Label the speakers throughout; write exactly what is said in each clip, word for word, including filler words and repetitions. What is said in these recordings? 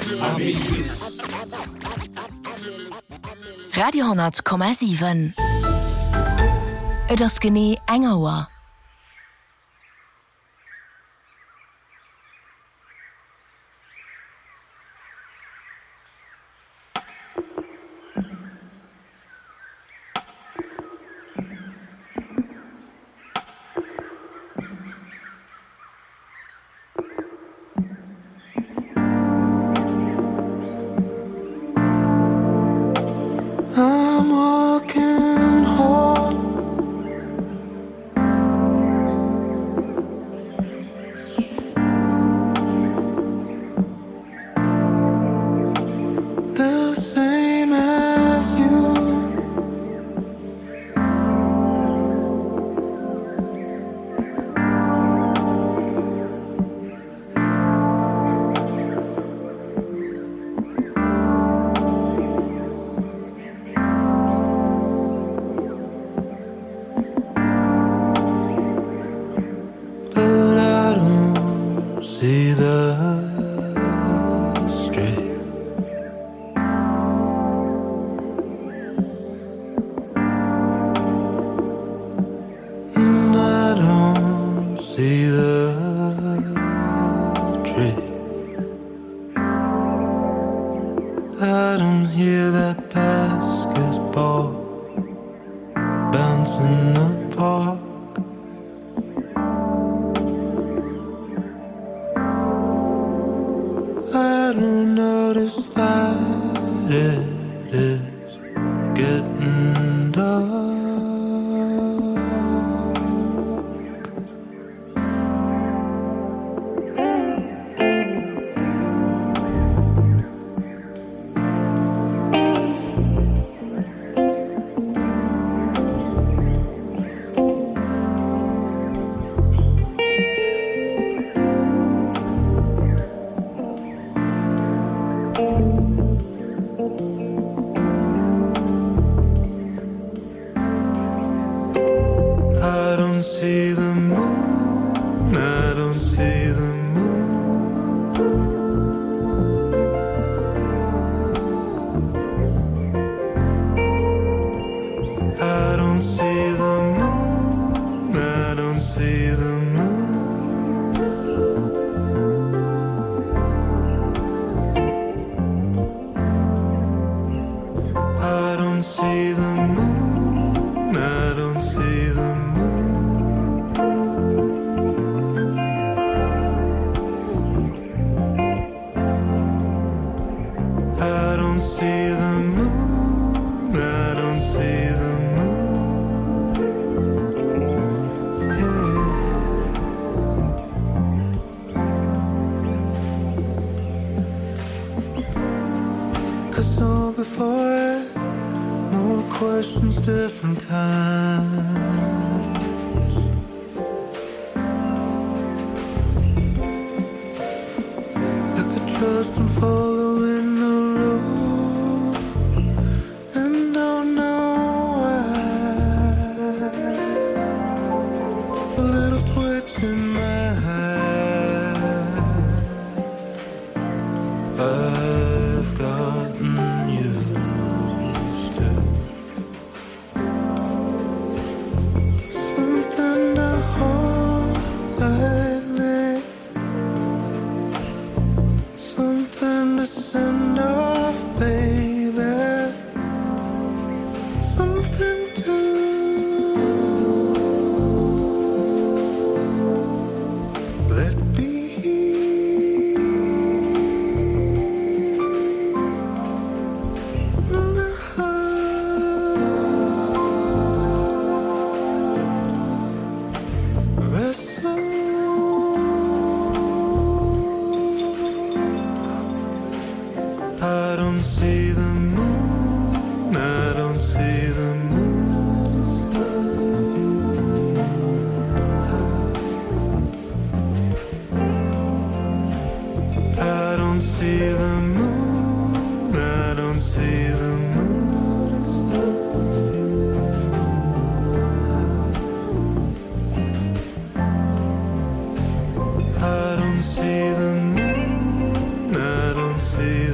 Speaker 1: Radio hundert Komma sieben. Et ass genee engerer.
Speaker 2: I'm walking home. The same as you. But I don't see the straight. And I don't see the truth. I don't hear that basketball bouncing the park. I don't notice that it is getting dark. I don't see the moon. I don't see the moon. I don't see the moon. I don't see the moon. I don't see the moon. I don't see the moon. I don't see the moon. I don't see the moon. Yeah. 'Cause so before it, more questions, different kinds. I could trust and follow in the road and don't know why. A little twitch in my eye. I've gotten used to something to hold lightly, something to send off, baby, something to let be. I don't see the moon. I don't see the moon. I don't see the moon. I don't see the moon. I don't see the moon. I don't see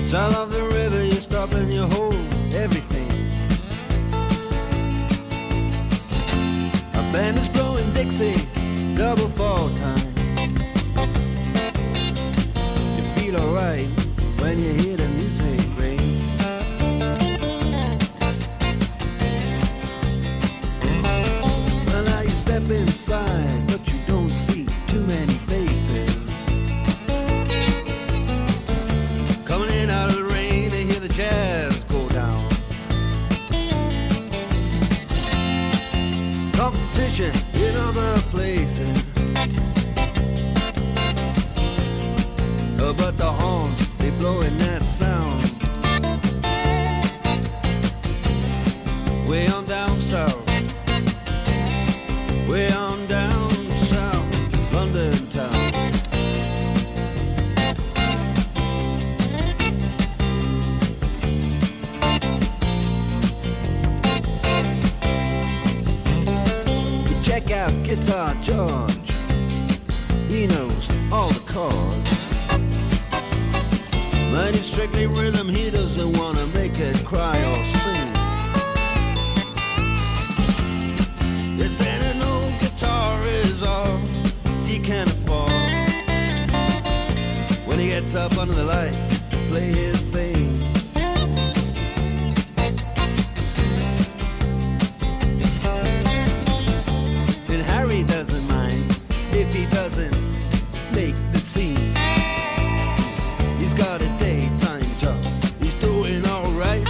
Speaker 3: Sound of the river, you stop and you hold everything. A band is blowing Dixie, double fall time. You feel alright when you hear the music ring. Well, now you step inside, but you don't see too many faces. Coming in out of the rain to hear the jazz go down. Competition in other places. Uh, but the horns, they blowing that sound. Way on down south. Way on down south, London town. Check out Guitar George. He knows all the chords. But it's strictly rhythm, he doesn't wanna make it cry or sing. If then an old guitar is all he can afford, when he gets up under the lights to play his thing. And Harry doesn't mind if he doesn't make the scene. He's got a daytime job, he's doing alright.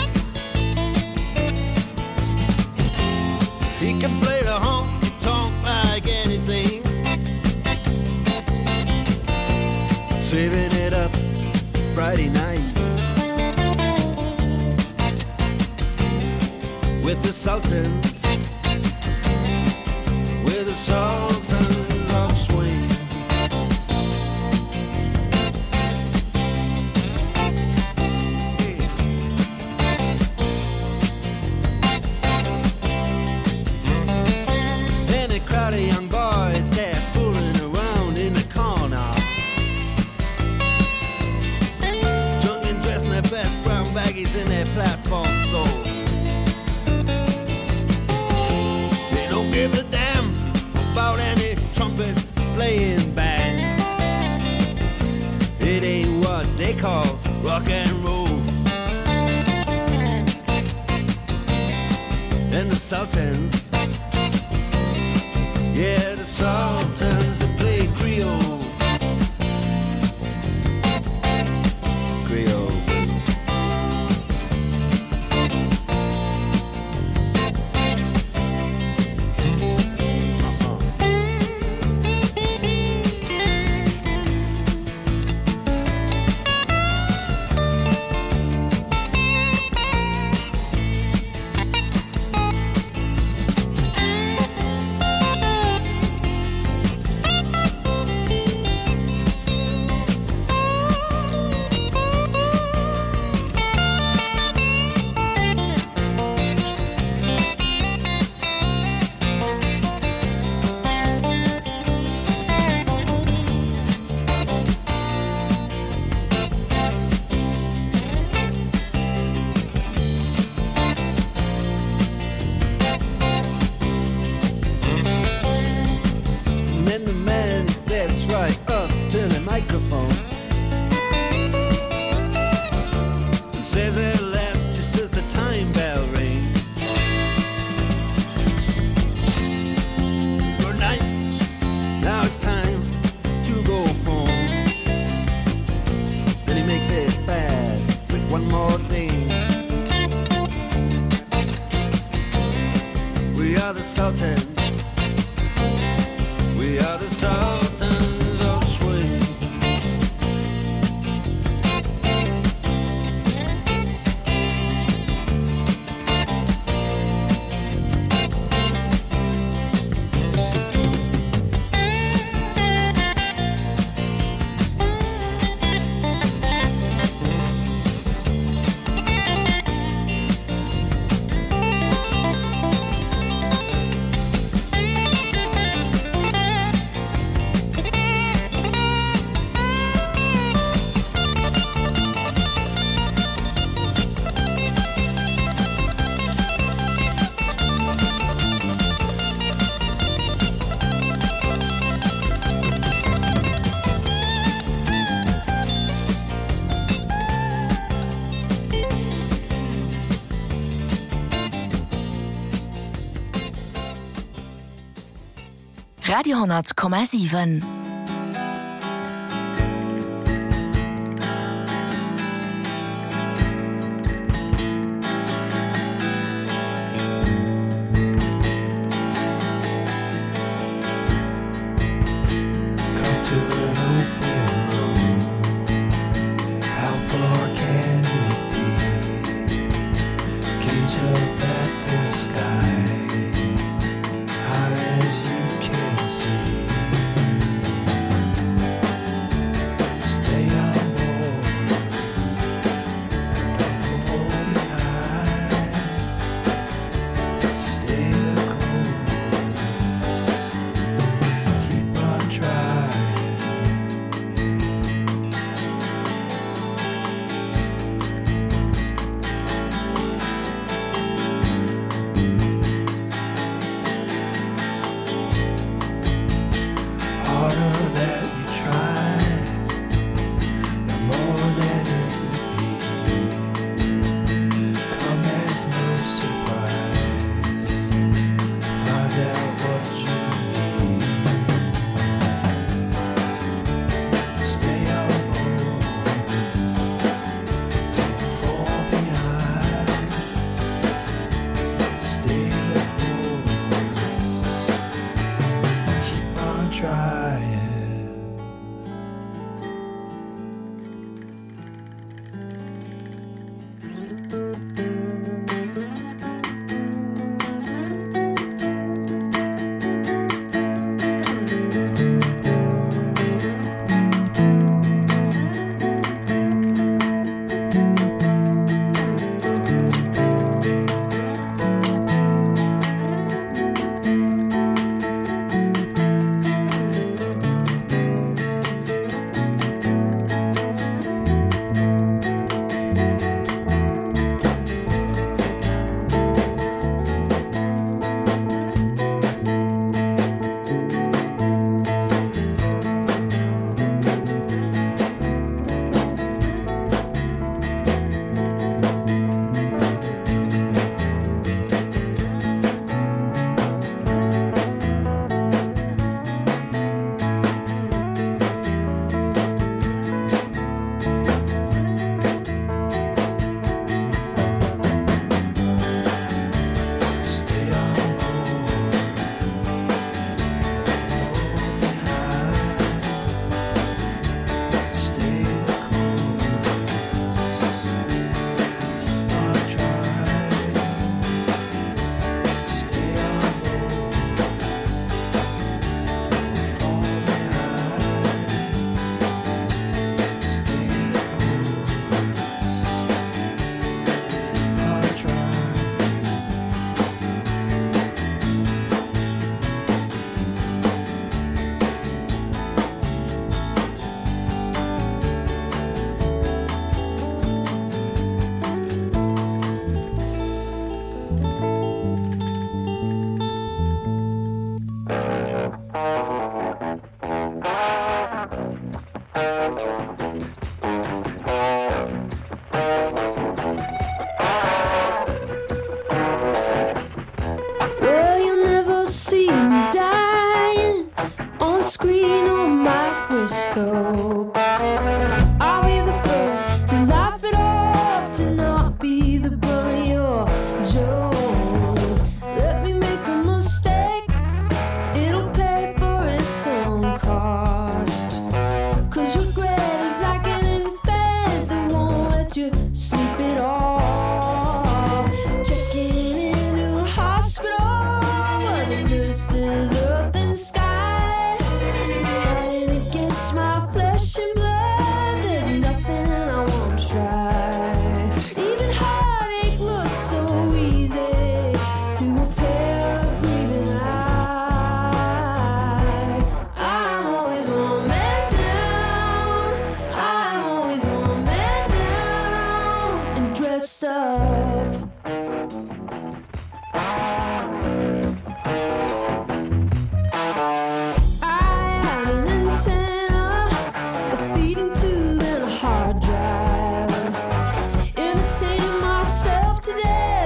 Speaker 3: He can play the honky-tonk like anything, saving it up Friday night with the Sultans, with the Sultans of Swing. The young boys, they're fooling around in the corner, drunk and dressed in their best brown baggies in their platform soles. They don't give a damn about any trumpet playing band. It ain't what they call rock and roll. And the Sultans, yeah, the Sultans that play Creole. Creole. Microphone says it lasts just as the time bell rings. Good night, now it's time to go home. Then he makes it fast with one more thing. We are the Sultans, we are the Sultans of Swing.
Speaker 1: Radio Komma sieben.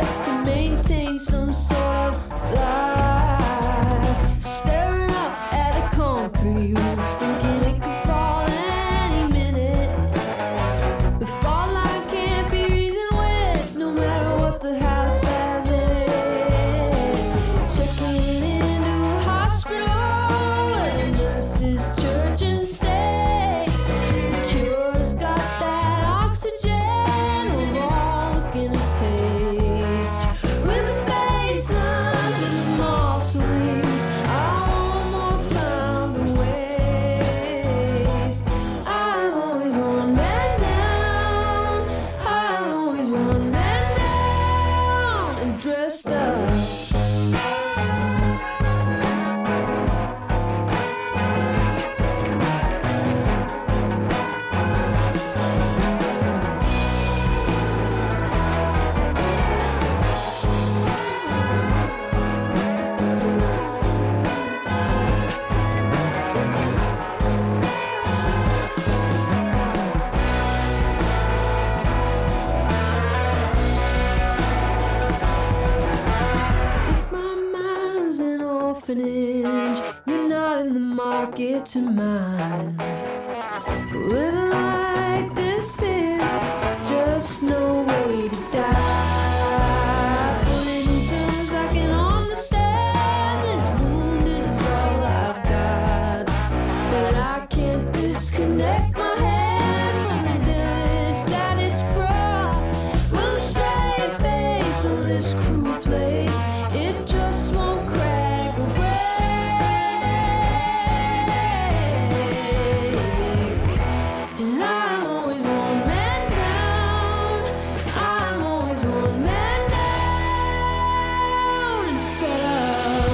Speaker 4: Some sort of life, staring up at it to mine. Living like this is just no way to die. Put it in terms I can understand. This wound is all I've got, but I can't disconnect my head from the damage that it's brought. Will the straight face of this cruel place, it just won't crack a break. And I'm always one man down. I'm always one man down and fed up.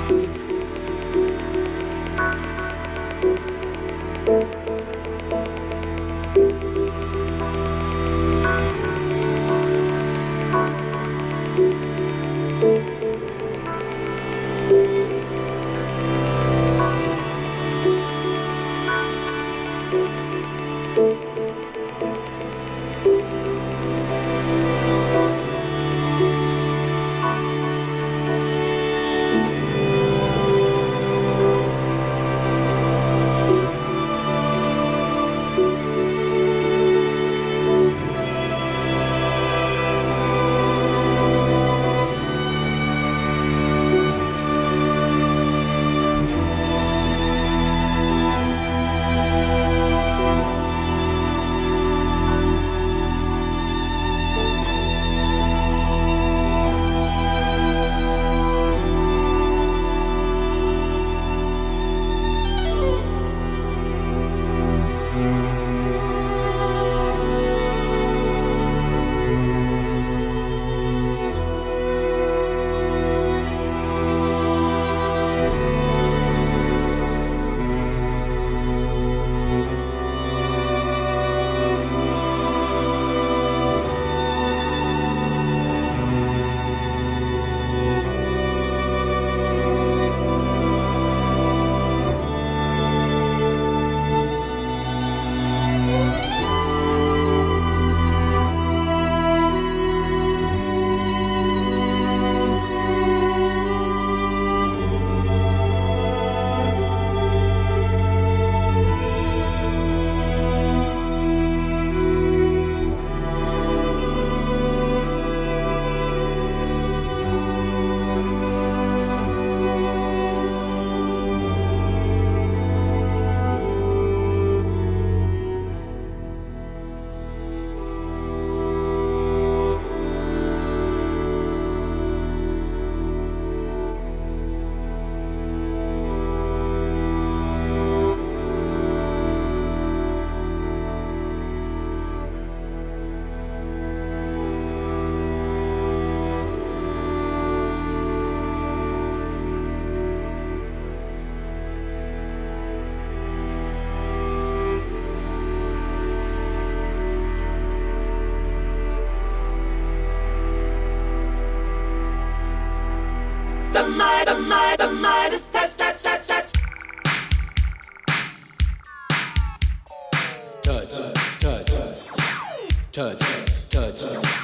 Speaker 5: touch, touch,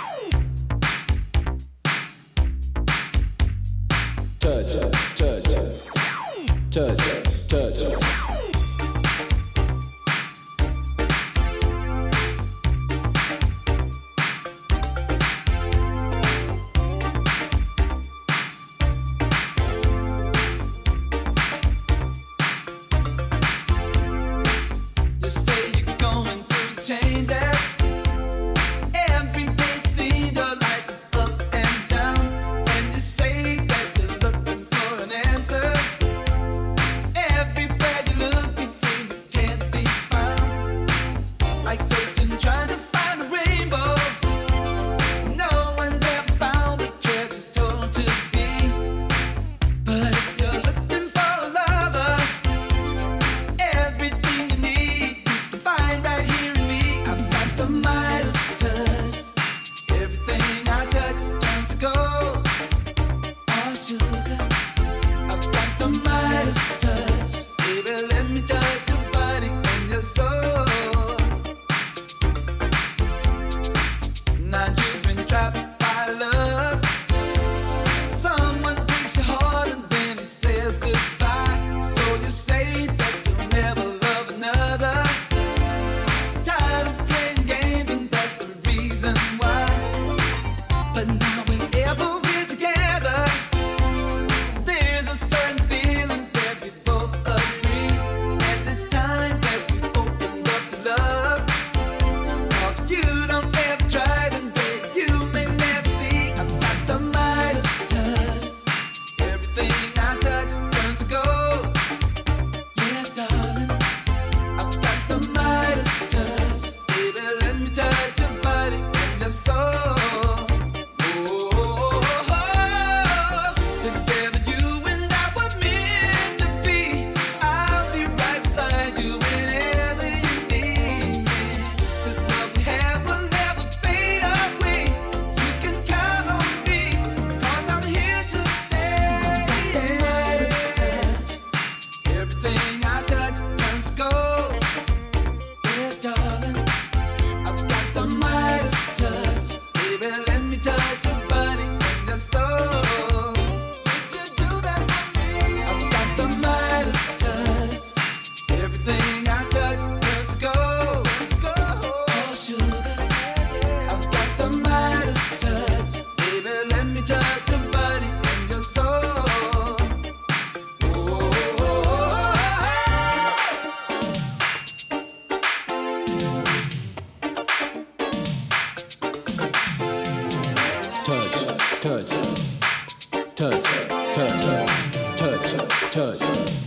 Speaker 5: touch, touch, touch, touch. Everything I touch turns to gold. touch.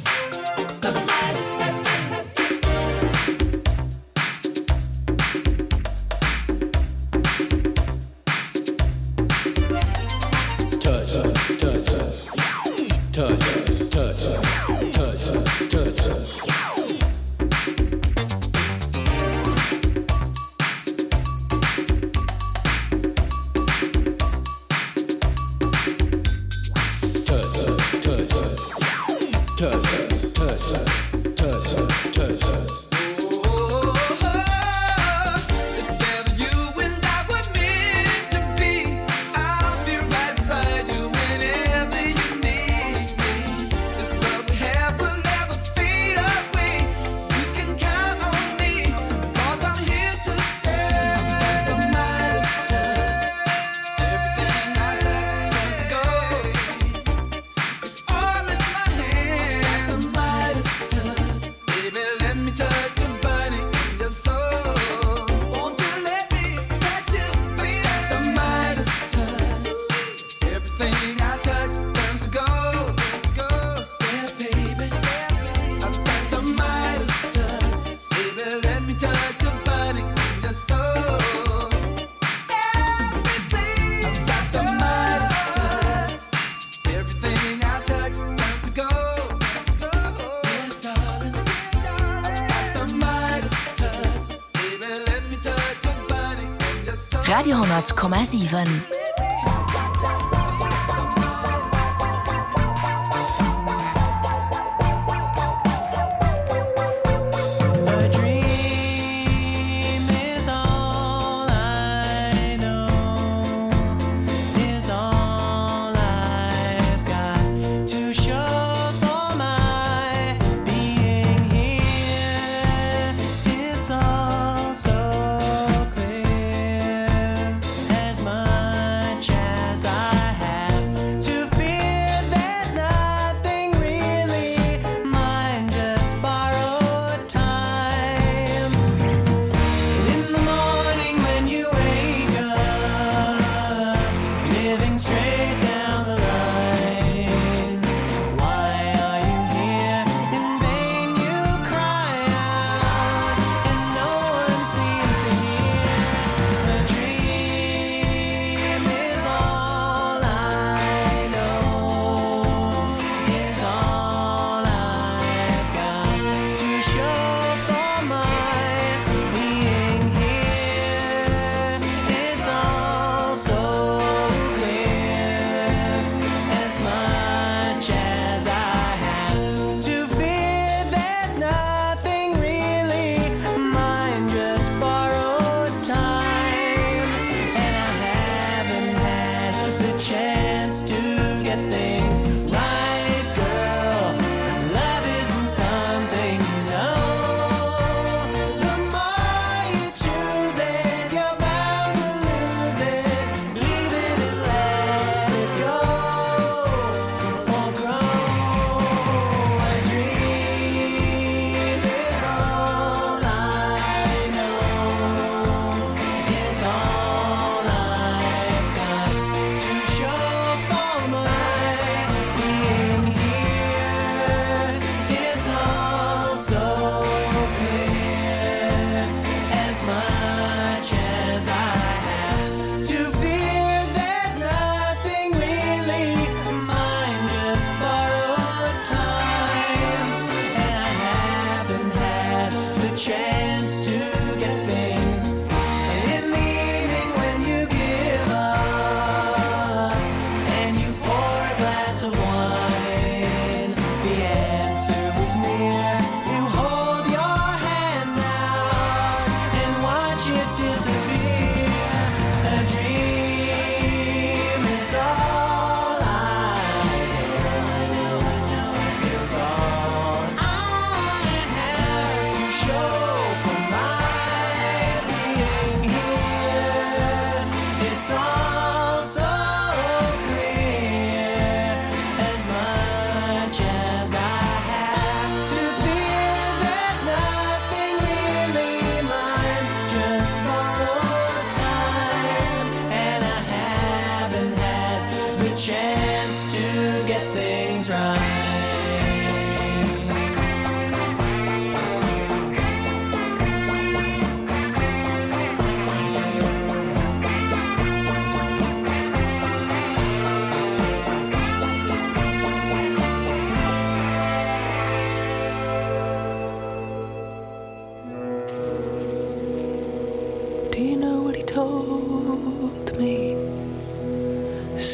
Speaker 1: Radio Komma sieben.
Speaker 6: As my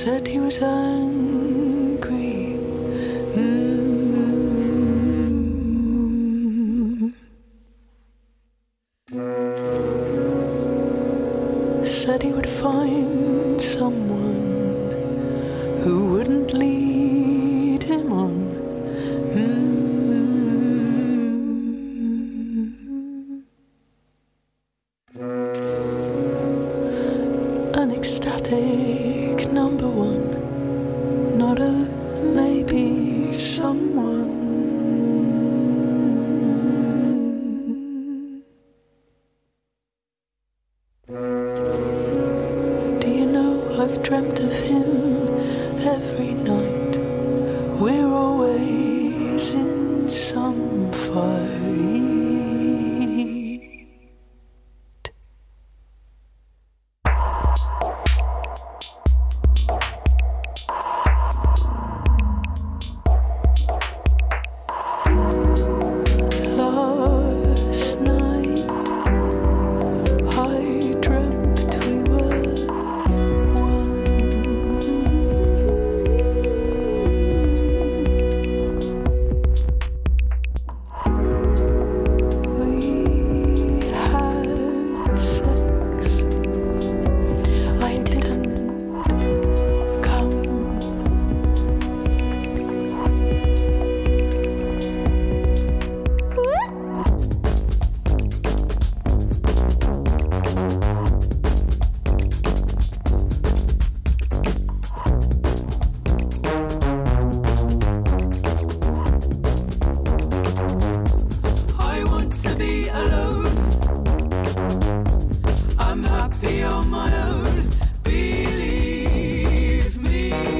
Speaker 2: said he was angry. Mm. Said he would find someone who wouldn't lead him on. Mm. An ecstatic number one, not a maybe someone. Do you know I've dreamt of him every night? We're always in some fight. Last night I dreamt we were one. We had sex. I didn't come. I want to be alone. I'm happy on my own. Believe me.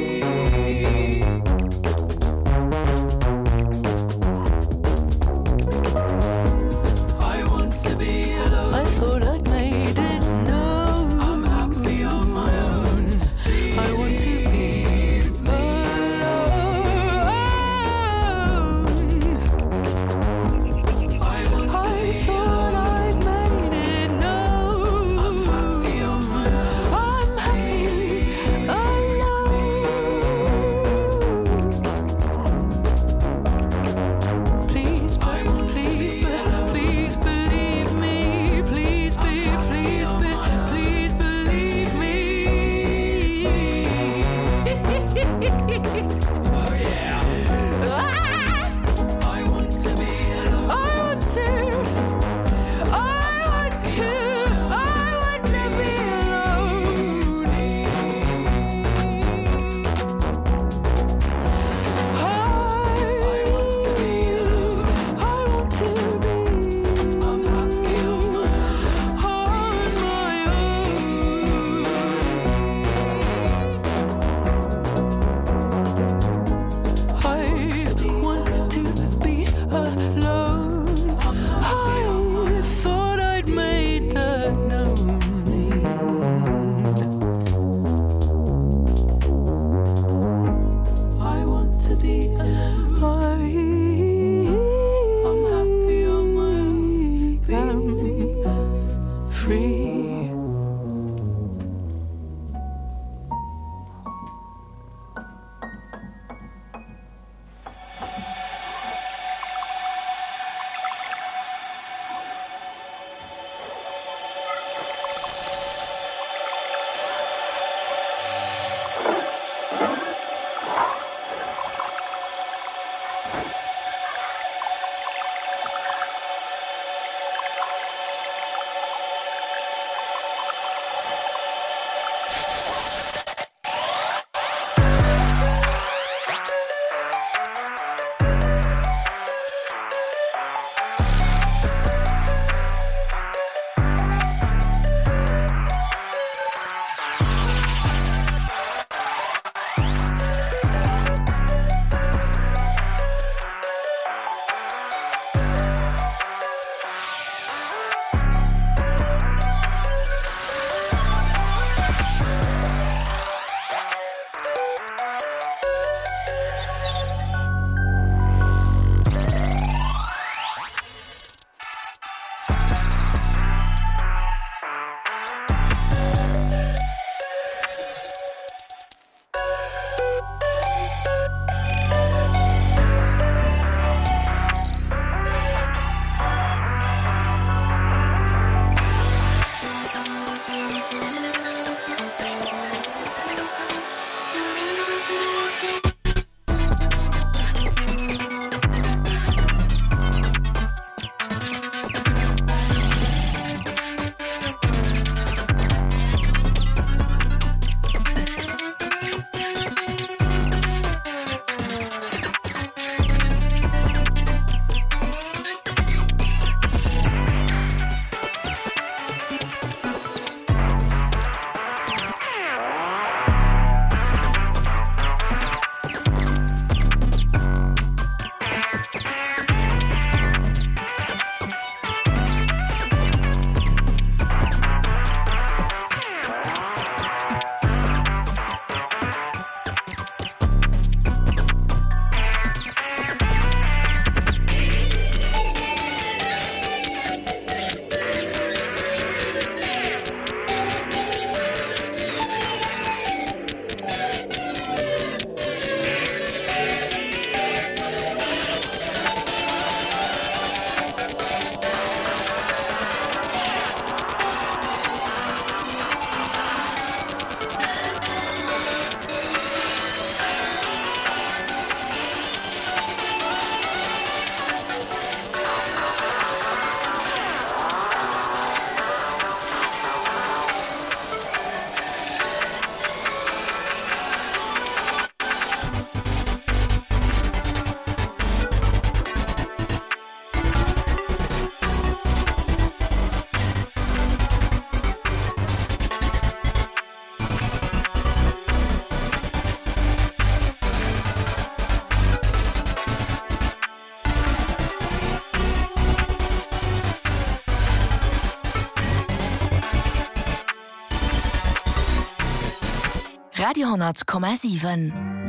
Speaker 2: I want to be alone. I thought I'd made it known. I'm happy on my own. I want to be alone. I want to I be thought alone. I'd made it known. I'm happy on my own. I'm happy alone. Please, I want please, be please believe me. Please be, please be, please believe me. Oh yeah. I want to be alone. I want to. I want to. I want to be alone. I want to be alone. I want to be. I'm happy on my own. I want to be alone. I thought I'd made that known. I want to be alone. I'm happy on my own. Free.
Speaker 1: Radio hundert Komma sieben.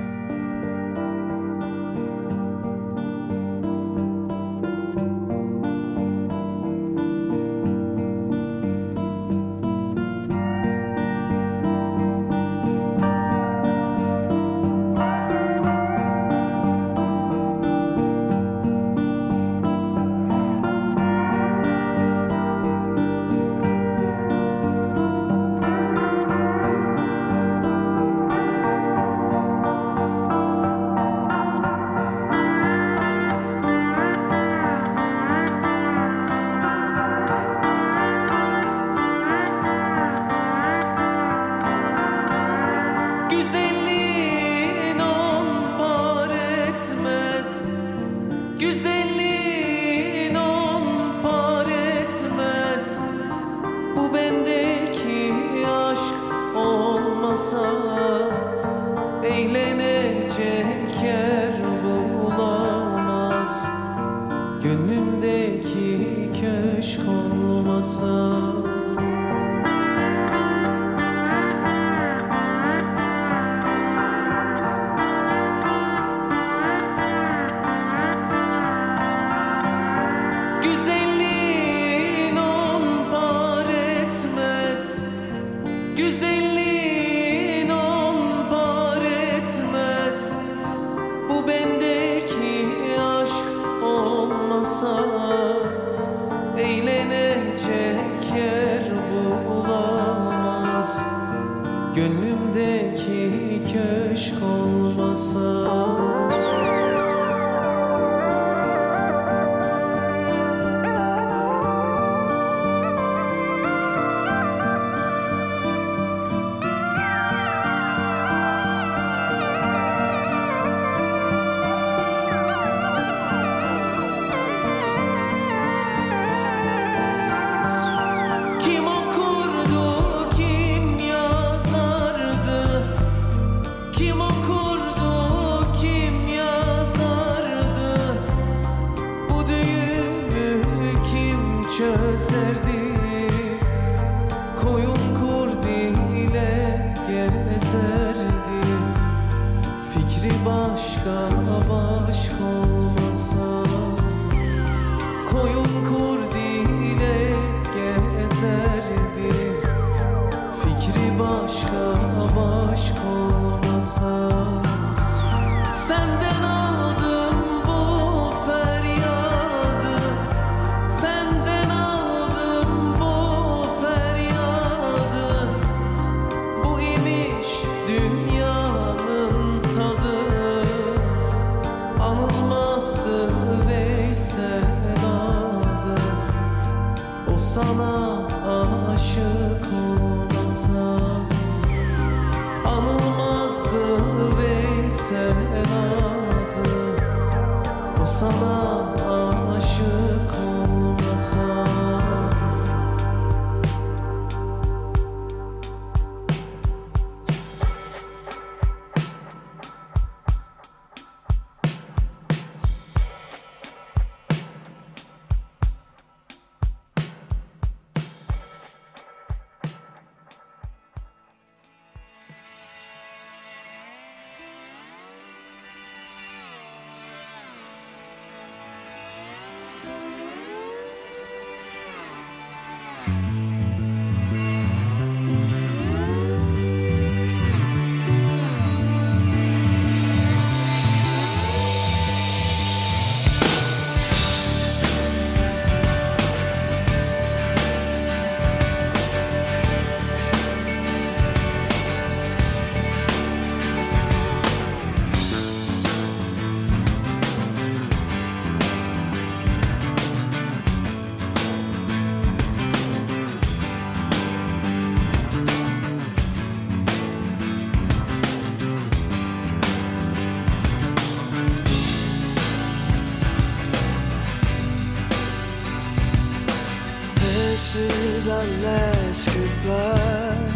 Speaker 6: This is our last goodbye.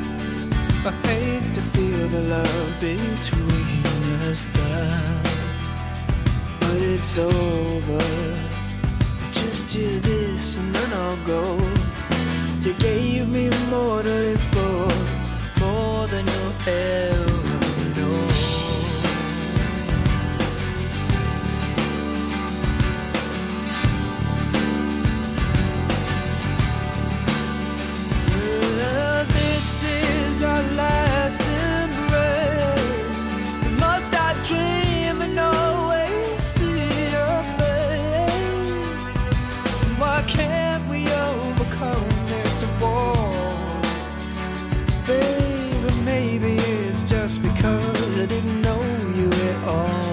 Speaker 6: I hate to feel the love between us die, but it's over. Just hear this and then I'll go. You gave me more to live for, more than you'll ever know. Well, this is our last embrace. Must I dream and always see your face? Why can't we overcome this wall? Baby, maybe it's just because I didn't know you at all.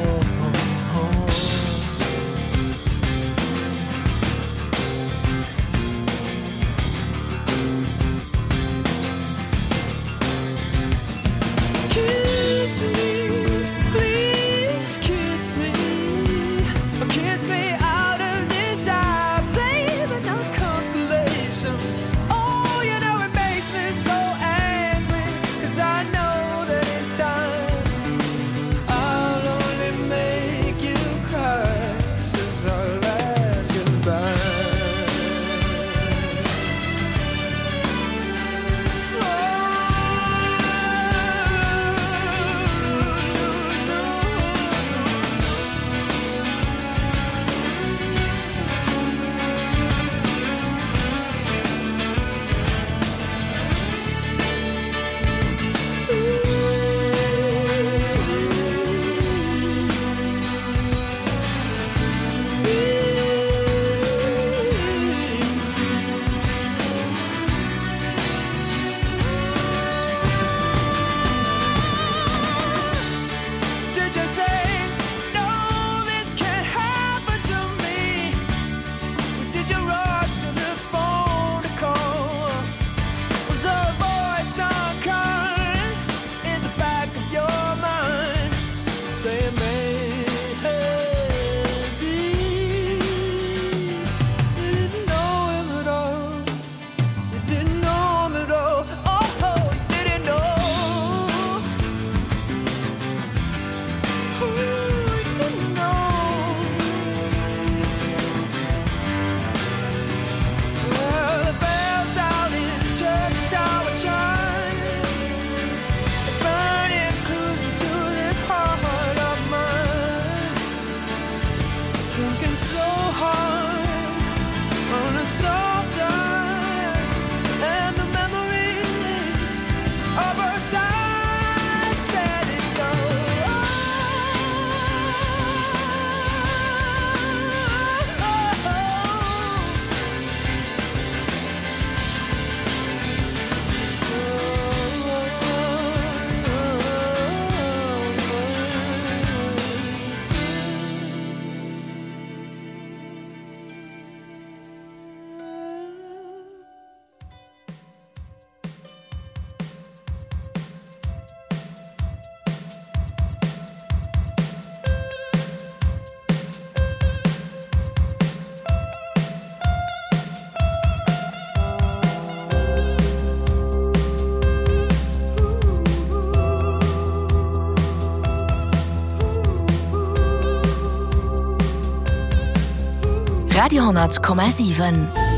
Speaker 6: Kiss me, please kiss me. Kiss me out of desire, baby, no consolation. Oh, you know it makes me so angry, 'cause I know that in time I'll only make you cry. This is our last goodbye. Did you say, no, this can't happen to me? Did you rush to the phone to call? Was a voice unkind in the back of your mind saying, maybe you didn't know him at all? You didn't know him at all. Oh, you didn't know. Oh, you didn't know. Well, the bells out in the church tower chime. The burning cruising to this heart of mine. Thinking so hard on a soft night, and the memories of our side said it's so.
Speaker 1: Radio honderd komma sieben.